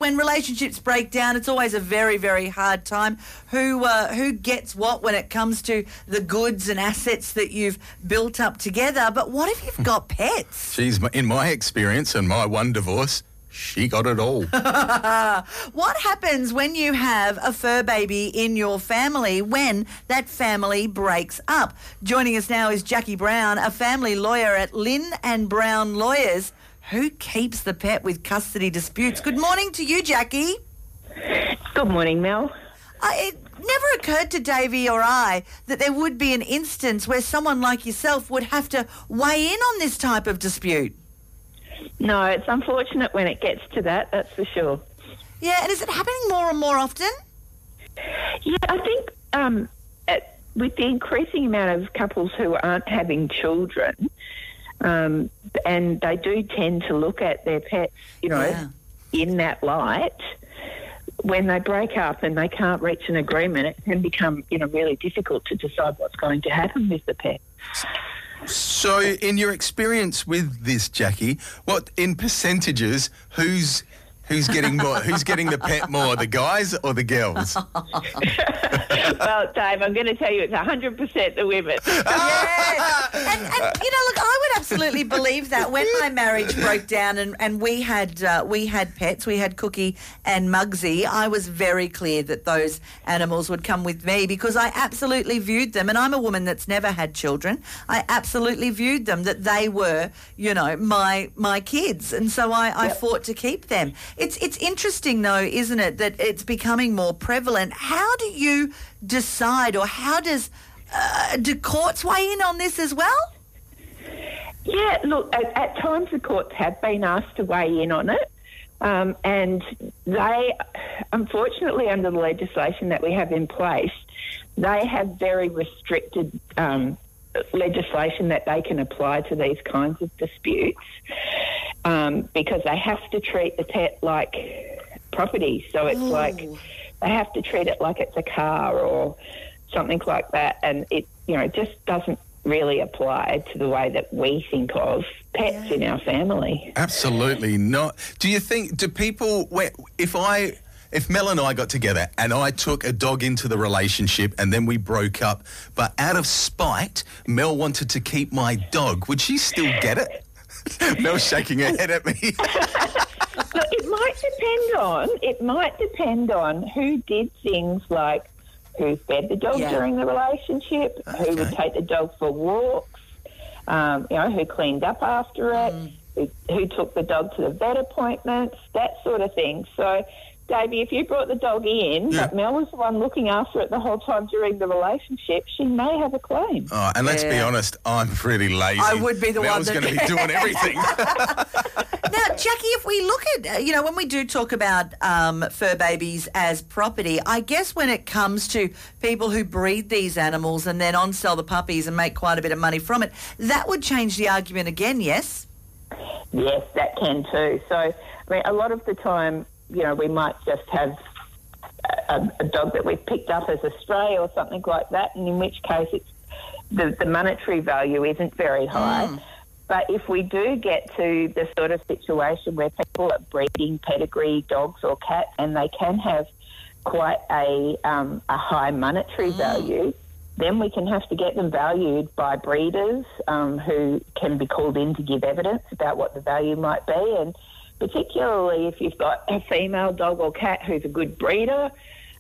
when relationships break down, it's always a very, very hard time. Who gets what when it comes to the goods and assets that you've built up together? But what if you've got pets? In my experience and my one divorce, she got it all. What happens when you have a fur baby in your family when that family breaks up? Joining us now is Jackie Brown, a family lawyer at Lynn and Brown Lawyers, who keeps the pet with custody disputes. Good morning to you, Jackie. Good morning, Mel. It never occurred to Davey or I that there would be an instance where someone like yourself would have to weigh in on this type of dispute. No, it's unfortunate when it gets to that, that's for sure. Yeah, and is it happening more and more often? Yeah, I think with the increasing amount of couples who aren't having children, and they do tend to look at their pets, in that light, when they break up and they can't reach an agreement, it can become, really difficult to decide what's going to happen with the pet. So, in your experience with this, Jackie, what in percentages, who's getting more? Who's getting the pet more, the guys or the girls? Well, Dave, I'm going to tell you it's 100% the women. Yes. And look, I would absolutely believe that when my marriage broke down and we had pets, we had Cookie and Muggsy, I was very clear that those animals would come with me because I absolutely viewed them, and I'm a woman that's never had children, I absolutely viewed them that they were, my kids, and so I fought to keep them. It's interesting, though, isn't it, that it's becoming more prevalent. How do you decide, or how do courts weigh in on this as well? Yeah, look, at times the courts have been asked to weigh in on it, and they, unfortunately, under the legislation that we have in place, they have very restricted legislation that they can apply to these kinds of disputes, because they have to treat the pet like property. So it's like they have to treat it like it's a car or something like that, and it just doesn't really apply to the way that we think of pets in our family. Absolutely not. Do people, if Mel and I got together and I took a dog into the relationship and then we broke up, but out of spite, Mel wanted to keep my dog, would she still get it? Mel's shaking her head at me. Look, it might depend on who did things like who fed the dog during the relationship, who would take the dog for walks, who cleaned up after it, who took the dog to the vet appointments, that sort of thing. So, Davey, if you brought the dog in, but Mel was the one looking after it the whole time during the relationship, she may have a claim. Oh, and let's be honest, I'm pretty lazy. I would be the one Mel's going to be doing everything. Now, Jackie, if we look at, when we do talk about fur babies as property, I guess when it comes to people who breed these animals and then on-sell the puppies and make quite a bit of money from it, that would change the argument again, yes? Yes, that can too. So, a lot of the time, we might just have a dog that we've picked up as a stray or something like that, and in which case it's the monetary value isn't very high. But if we do get to the sort of situation where people are breeding pedigree dogs or cats and they can have quite a high monetary value, then we can have to get them valued by breeders who can be called in to give evidence about what the value might be. And particularly if you've got a female dog or cat who's a good breeder,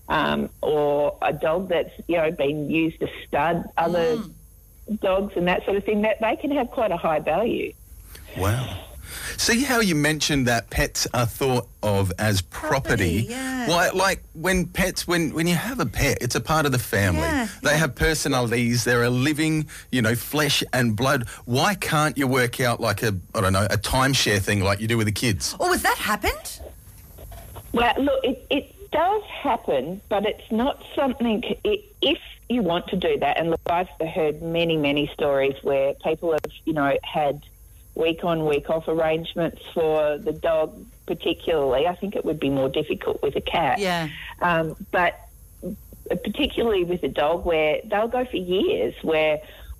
or a dog that's been used to stud other dogs and that sort of thing, that they can have quite a high value. Wow. See how you mentioned that pets are thought of as property? Why, like when you have a pet, it's a part of the family. They have personalities. They're a living, flesh and blood. Why can't you work out like a timeshare thing like you do with the kids? Oh, has that happened? Well, look, it does happen, but it's not something... If you want to do that, and look, I've heard many, many stories where people have, had week-on, week-off arrangements for the dog particularly. I think it would be more difficult with a cat. Yeah. But particularly with a dog where they'll go for years, where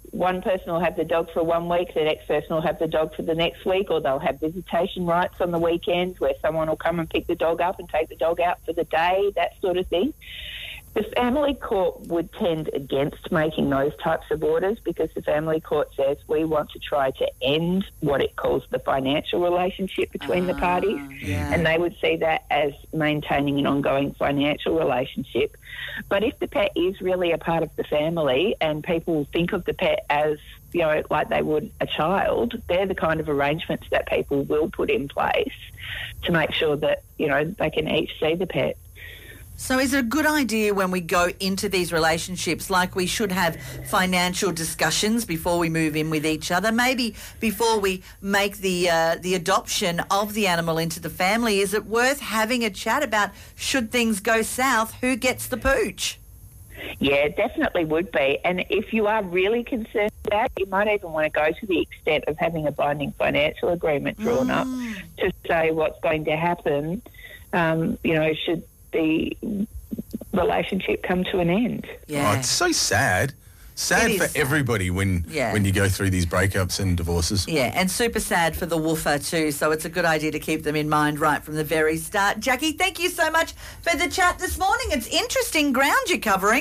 one person will have the dog for 1 week, the next person will have the dog for the next week, or they'll have visitation rights on the weekends where someone will come and pick the dog up and take the dog out for the day, that sort of thing. The family court would tend against making those types of orders because the family court says we want to try to end what it calls the financial relationship between the parties, and they would see that as maintaining an ongoing financial relationship. But if the pet is really a part of the family and people think of the pet as, you know, like they would a child, they're the kind of arrangements that people will put in place to make sure that, you know, they can each see the pet. So is it a good idea when we go into these relationships, like we should have financial discussions before we move in with each other, maybe before we make the adoption of the animal into the family? Is it worth having a chat about, should things go south, who gets the pooch? Yeah, definitely would be. And if you are really concerned about it, you might even want to go to the extent of having a binding financial agreement drawn up to say what's going to happen, you know, should the relationship come to an end. Yeah. Oh, it's so sad. Sad for everybody when you go through these breakups and divorces. Yeah, and super sad for the woofer too, so it's a good idea to keep them in mind right from the very start. Jackie, thank you so much for the chat this morning. It's interesting ground you're covering.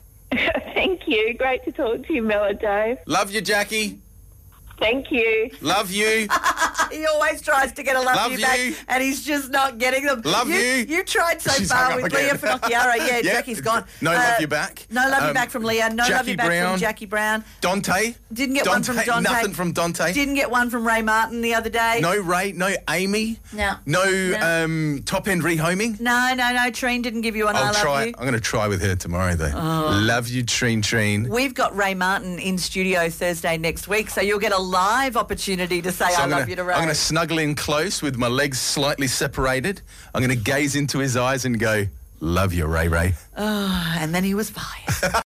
Thank you. Great to talk to you, Mel and Dave. Love you, Jackie. Thank you. Love you. He always tries to get a love you back, and he's just not getting them. Love you. You tried so far with Leah Finocchiaro. Yeah, Jackie's gone. No love you back. No love you back from Leah. No love you back from Jackie Brown. Dante. Didn't get one from Dante. Nothing from Dante. Didn't get one from Ray Martin the other day. No Ray. No Amy. No. No top end rehoming. No. Treen didn't give you an I love you. I'm going to try with her tomorrow though. Oh. Love you, Treen. We've got Ray Martin in studio Thursday next week, so you'll get a live opportunity to say I love you to Ray. I'm going to snuggle in close with my legs slightly separated. I'm going to gaze into his eyes and go, love you, Ray. Oh, and then he was fired.